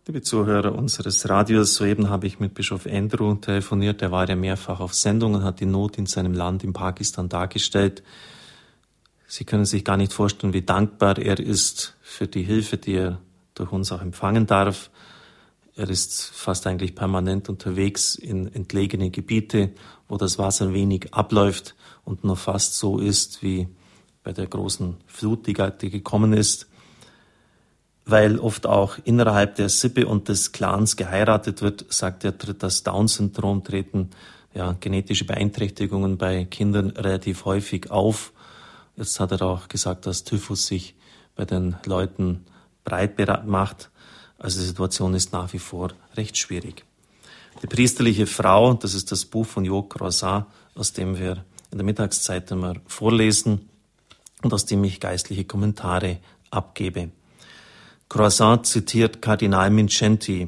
Liebe Zuhörer unseres Radios, soeben habe ich mit Bischof Andrew telefoniert. Er war ja mehrfach auf Sendung und hat die Not in seinem Land, in Pakistan, dargestellt. Sie können sich gar nicht vorstellen, wie dankbar er ist für die Hilfe, die er durch uns auch empfangen darf. Er ist fast eigentlich permanent unterwegs in entlegene Gebiete, wo das Wasser wenig abläuft und nur fast so ist wie bei der großen Flut, die gekommen ist. Weil oft auch innerhalb der Sippe und des Clans geheiratet wird, sagt er, tritt das Down-Syndrom, treten genetische Beeinträchtigungen bei Kindern relativ häufig auf. Jetzt hat er auch gesagt, dass Typhus sich bei den Leuten breit macht. Also die Situation ist nach wie vor recht schwierig. Die priesterliche Frau, das ist das Buch von Jo Croissant, aus dem wir in der Mittagszeit immer vorlesen und aus dem ich geistliche Kommentare abgebe. Croissant zitiert Kardinal Mindszenty: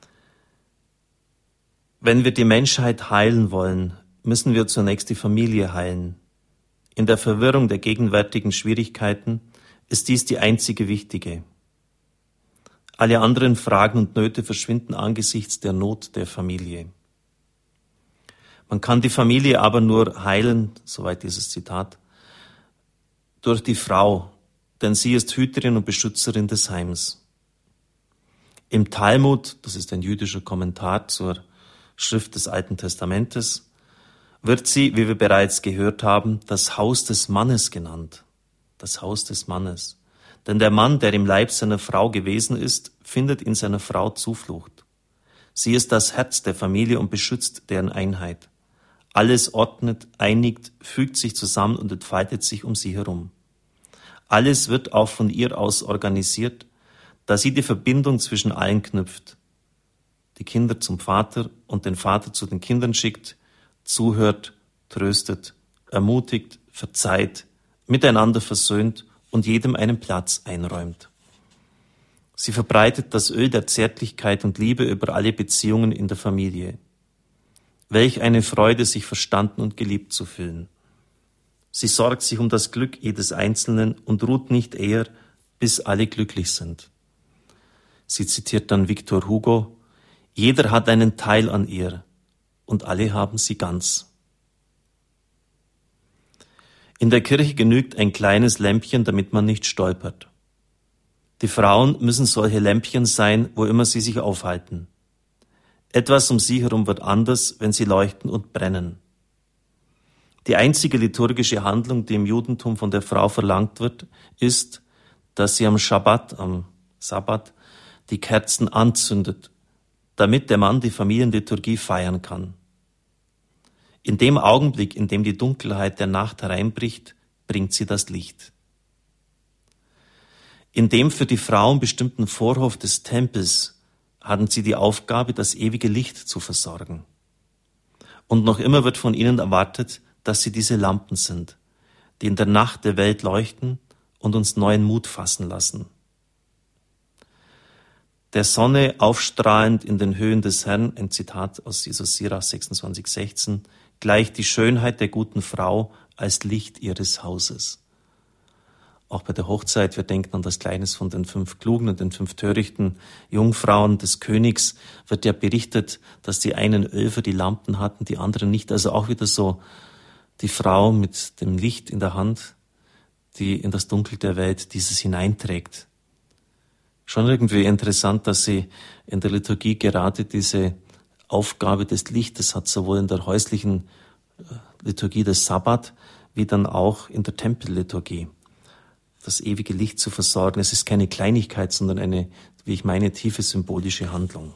Wenn wir die Menschheit heilen wollen, müssen wir zunächst die Familie heilen. In der Verwirrung der gegenwärtigen Schwierigkeiten ist dies die einzige wichtige. Alle anderen Fragen und Nöte verschwinden angesichts der Not der Familie. Man kann die Familie aber nur heilen, soweit dieses Zitat, durch die Frau, denn sie ist Hüterin und Beschützerin des Heims. Im Talmud, das ist ein jüdischer Kommentar zur Schrift des Alten Testamentes, wird sie, wie wir bereits gehört haben, das Haus des Mannes genannt. Das Haus des Mannes. Denn der Mann, der im Leib seiner Frau gewesen ist, findet in seiner Frau Zuflucht. Sie ist das Herz der Familie und beschützt deren Einheit. Alles ordnet, einigt, fügt sich zusammen und entfaltet sich um sie herum. Alles wird auch von ihr aus organisiert, da sie die Verbindung zwischen allen knüpft, die Kinder zum Vater und den Vater zu den Kindern schickt, zuhört, tröstet, ermutigt, verzeiht, miteinander versöhnt und jedem einen Platz einräumt. Sie verbreitet das Öl der Zärtlichkeit und Liebe über alle Beziehungen in der Familie. Welch eine Freude, sich verstanden und geliebt zu fühlen. Sie sorgt sich um das Glück jedes Einzelnen und ruht nicht eher, bis alle glücklich sind. Sie zitiert dann Victor Hugo: Jeder hat einen Teil an ihr und alle haben sie ganz. In der Kirche genügt ein kleines Lämpchen, damit man nicht stolpert. Die Frauen müssen solche Lämpchen sein, wo immer sie sich aufhalten. Etwas um sie herum wird anders, wenn sie leuchten und brennen. Die einzige liturgische Handlung, die im Judentum von der Frau verlangt wird, ist, dass sie am Sabbat, die Kerzen anzündet, damit der Mann die Familienliturgie feiern kann. In dem Augenblick, in dem die Dunkelheit der Nacht hereinbricht, bringt sie das Licht. In dem für die Frauen bestimmten Vorhof des Tempels hatten sie die Aufgabe, das ewige Licht zu versorgen. Und noch immer wird von ihnen erwartet, dass sie diese Lampen sind, die in der Nacht der Welt leuchten und uns neuen Mut fassen lassen. Der Sonne aufstrahlend in den Höhen des Herrn, ein Zitat aus Jesus Sirach 26,16, gleicht die Schönheit der guten Frau als Licht ihres Hauses. Auch bei der Hochzeit, wir denken an das Gleichnis von den 5 klugen und den 5 törichten Jungfrauen des Königs, wird ja berichtet, dass die einen Öl für die Lampen hatten, die anderen nicht. Also auch wieder so die Frau mit dem Licht in der Hand, die in das Dunkel der Welt dieses hineinträgt. Schon irgendwie interessant, dass sie in der Liturgie gerade diese Aufgabe des Lichtes hat, sowohl in der häuslichen Liturgie des Sabbat, wie dann auch in der Tempelliturgie. Das ewige Licht zu versorgen, es ist keine Kleinigkeit, sondern eine, wie ich meine, tiefe symbolische Handlung.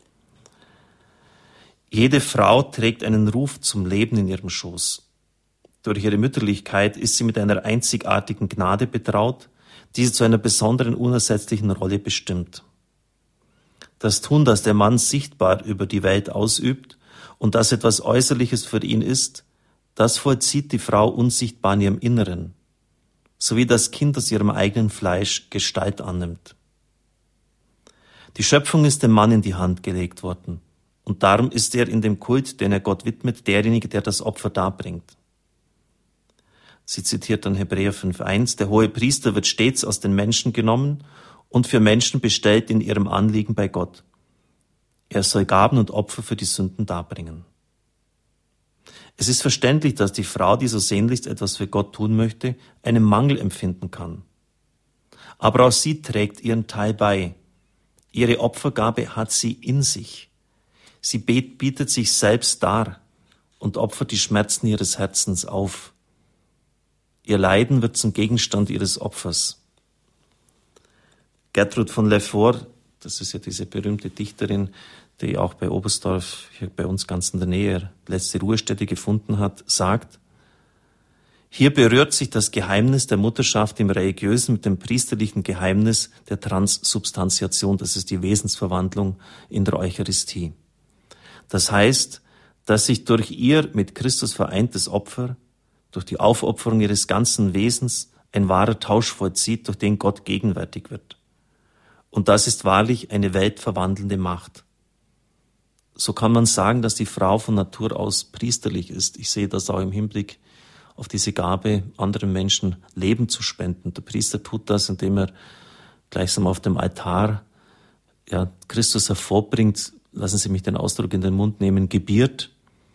Jede Frau trägt einen Ruf zum Leben in ihrem Schoß. Durch ihre Mütterlichkeit ist sie mit einer einzigartigen Gnade betraut, die sie zu einer besonderen, unersetzlichen Rolle bestimmt. Das Tun, das der Mann sichtbar über die Welt ausübt und das etwas Äußerliches für ihn ist, das vollzieht die Frau unsichtbar in ihrem Inneren, sowie das Kind aus ihrem eigenen Fleisch Gestalt annimmt. Die Schöpfung ist dem Mann in die Hand gelegt worden, und darum ist er in dem Kult, den er Gott widmet, derjenige, der das Opfer darbringt. Sie zitiert dann Hebräer 5,1: Der hohe Priester wird stets aus den Menschen genommen, und für Menschen bestellt in ihrem Anliegen bei Gott. Er soll Gaben und Opfer für die Sünden darbringen. Es ist verständlich, dass die Frau, die so sehnlichst etwas für Gott tun möchte, einen Mangel empfinden kann. Aber auch sie trägt ihren Teil bei. Ihre Opfergabe hat sie in sich. Sie bietet sich selbst dar und opfert die Schmerzen ihres Herzens auf. Ihr Leiden wird zum Gegenstand ihres Opfers. Gertrud von Lefort, das ist ja diese berühmte Dichterin, die auch bei Oberstdorf, hier bei uns ganz in der Nähe, letzte Ruhestätte gefunden hat, sagt: Hier berührt sich das Geheimnis der Mutterschaft im Religiösen mit dem priesterlichen Geheimnis der Transsubstantiation, das ist die Wesensverwandlung in der Eucharistie. Das heißt, dass sich durch ihr mit Christus vereintes Opfer, durch die Aufopferung ihres ganzen Wesens ein wahrer Tausch vollzieht, durch den Gott gegenwärtig wird. Und das ist wahrlich eine weltverwandelnde Macht. So kann man sagen, dass die Frau von Natur aus priesterlich ist. Ich sehe das auch im Hinblick auf diese Gabe, anderen Menschen Leben zu spenden. Der Priester tut das, indem er gleichsam auf dem Altar Christus hervorbringt, lassen Sie mich den Ausdruck in den Mund nehmen, gebiert.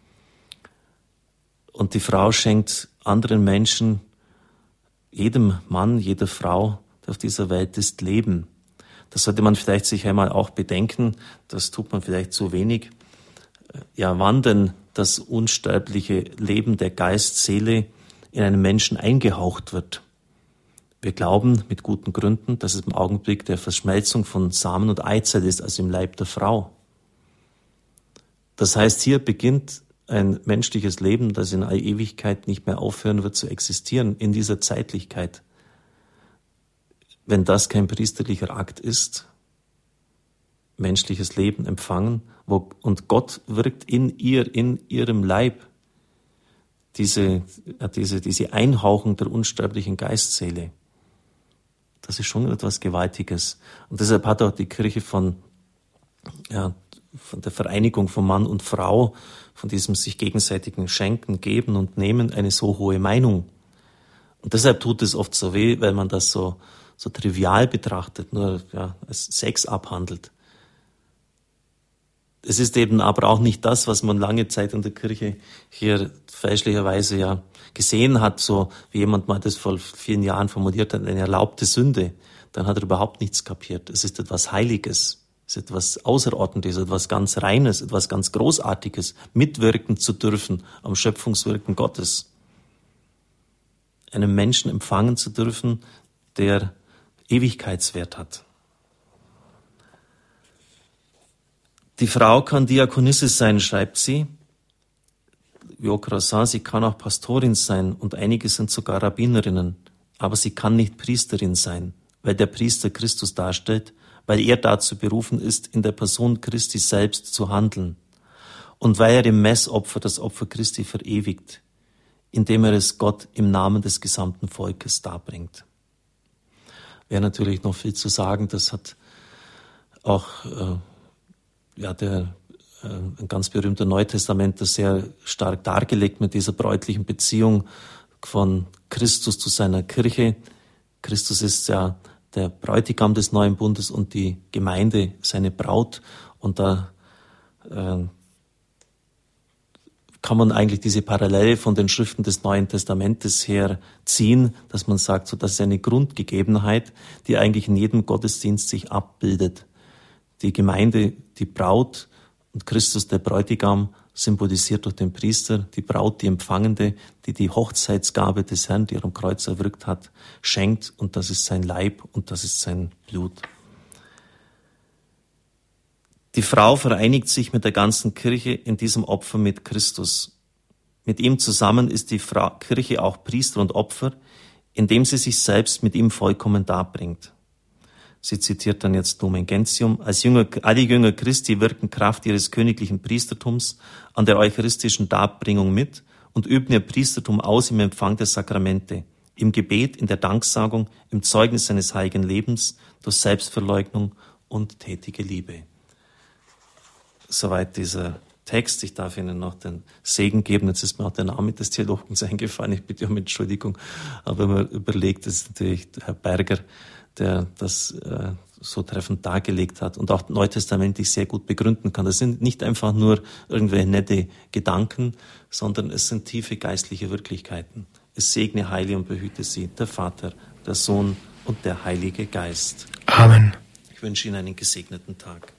Und die Frau schenkt anderen Menschen, jedem Mann, jeder Frau, der auf dieser Welt ist, Leben. Das sollte man vielleicht sich einmal auch bedenken, das tut man vielleicht zu wenig. Ja, wann denn das unsterbliche Leben der Geist-Seele in einen Menschen eingehaucht wird? Wir glauben mit guten Gründen, dass es im Augenblick der Verschmelzung von Samen und Eizelle ist, also im Leib der Frau. Das heißt, hier beginnt ein menschliches Leben, das in all Ewigkeit nicht mehr aufhören wird zu existieren, in dieser Zeitlichkeit. Wenn das kein priesterlicher Akt ist, menschliches Leben empfangen, und Gott wirkt in ihr, in ihrem Leib, diese Einhauchung der unsterblichen Geistseele, das ist schon etwas Gewaltiges. Und deshalb hat auch die Kirche von der Vereinigung von Mann und Frau, von diesem sich gegenseitigen Schenken, Geben und Nehmen, eine so hohe Meinung. Und deshalb tut es oft so weh, weil man das so trivial betrachtet, nur als Sex abhandelt. Es ist eben aber auch nicht das, was man lange Zeit in der Kirche hier fälschlicherweise gesehen hat, so wie jemand mal das vor vielen Jahren formuliert hat, eine erlaubte Sünde. Dann hat er überhaupt nichts kapiert. Es ist etwas Heiliges, es ist etwas Außerordentliches, etwas ganz Reines, etwas ganz Großartiges, mitwirken zu dürfen am Schöpfungswirken Gottes. Einen Menschen empfangen zu dürfen, der Ewigkeitswert hat. Die Frau kann Diakonisse sein, schreibt sie. Vieux-Croissant, sie kann auch Pastorin sein und einige sind sogar Rabbinerinnen. Aber sie kann nicht Priesterin sein, weil der Priester Christus darstellt, weil er dazu berufen ist, in der Person Christi selbst zu handeln. Und weil er im Messopfer das Opfer Christi verewigt, indem er es Gott im Namen des gesamten Volkes darbringt. Wäre natürlich noch viel zu sagen, das hat auch ein ganz berühmter Neutestamentler sehr stark dargelegt mit dieser bräutlichen Beziehung von Christus zu seiner Kirche. Christus ist ja der Bräutigam des neuen Bundes und die Gemeinde seine Braut. Und da kann man eigentlich diese Parallele von den Schriften des Neuen Testamentes her ziehen, dass man sagt, so das ist eine Grundgegebenheit, die eigentlich in jedem Gottesdienst sich abbildet. Die Gemeinde, die Braut und Christus, der Bräutigam, symbolisiert durch den Priester, die Braut, die Empfangende, die die Hochzeitsgabe des Herrn, die er am Kreuz erwirkt hat, schenkt, und das ist sein Leib und das ist sein Blut. Die Frau vereinigt sich mit der ganzen Kirche in diesem Opfer mit Christus. Mit ihm zusammen ist die Kirche auch Priester und Opfer, indem sie sich selbst mit ihm vollkommen darbringt. Sie zitiert dann jetzt Lumen Gentium: alle Jünger Christi wirken Kraft ihres königlichen Priestertums an der eucharistischen Darbringung mit und üben ihr Priestertum aus im Empfang der Sakramente, im Gebet, in der Danksagung, im Zeugnis seines heiligen Lebens, durch Selbstverleugnung und tätige Liebe. Soweit dieser Text. Ich darf Ihnen noch den Segen geben. Jetzt ist mir auch der Name des Theologens eingefallen. Ich bitte um Entschuldigung. Aber wenn man überlegt, das ist natürlich Herr Berger, der das so treffend dargelegt hat und auch neutestamentlich sehr gut begründen kann. Das sind nicht einfach nur irgendwelche nette Gedanken, sondern es sind tiefe geistliche Wirklichkeiten. Es segne, heile und behüte sie, der Vater, der Sohn und der Heilige Geist. Amen. Ich wünsche Ihnen einen gesegneten Tag.